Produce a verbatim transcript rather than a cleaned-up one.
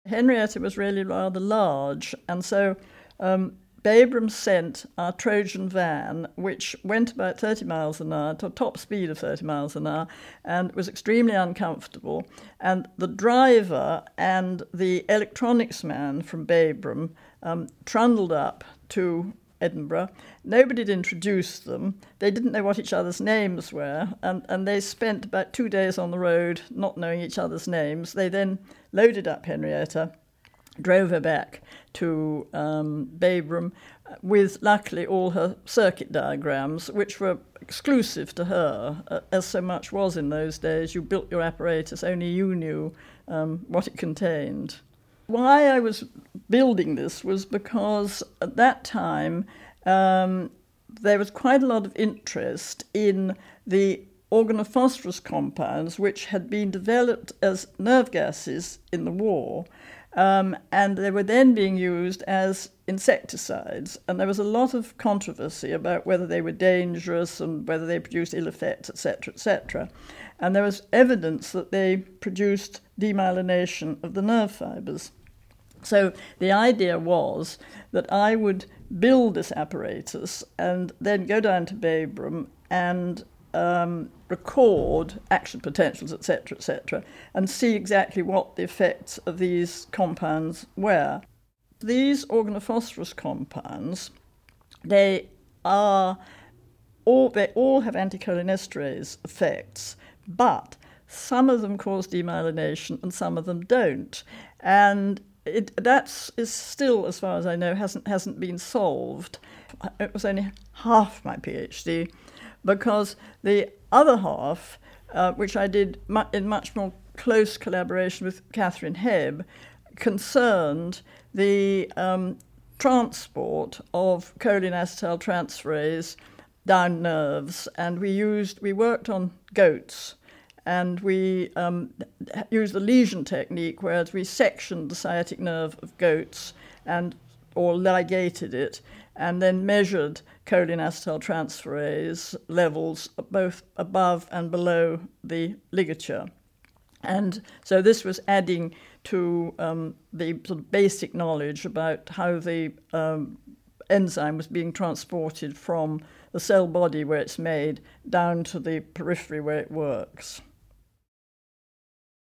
Henrietta was really rather large, and so um, Babraham sent our Trojan van, which went about thirty miles an hour, to a top speed of thirty miles an hour, and was extremely uncomfortable. And the driver and the electronics man from Babraham um, trundled up to Edinburgh. Nobody had introduced them. They didn't know what each other's names were, and, and they spent about two days on the road not knowing each other's names. They then loaded up Henrietta, drove her back to um, Babraham with, luckily, all her circuit diagrams, which were exclusive to her, uh, as so much was in those days. You built your apparatus, only you knew um, what it contained. Why I was building this was because at that time um, there was quite a lot of interest in the organophosphorus compounds, which had been developed as nerve gases in the war, um, and they were then being used as insecticides. And there was a lot of controversy about whether they were dangerous and whether they produced ill effects, et cetera, et cetera. And there was evidence that they produced demyelination of the nerve fibres. So the idea was that I would build this apparatus and then go down to Babraham and um, record action potentials, et cetera, et cetera, and see exactly what the effects of these compounds were. These organophosphorus compounds, they are all they all have anticholinesterase effects, but some of them cause demyelination and some of them don't, and it that's is still, as far as I know, hasn't hasn't been solved. It was only half my PhD, because the other half, uh, which I did mu- in much more close collaboration with Catherine Hebb, concerned the um, transport of cholinesterase transferase down nerves, and we used we worked on goats, and we um, used the lesion technique, whereas we sectioned the sciatic nerve of goats and or ligated it, and then measured cholinesterase transferase levels both above and below the ligature. And so this was adding to um, the sort of basic knowledge about how the um, enzyme was being transported from the cell body where it's made down to the periphery where it works.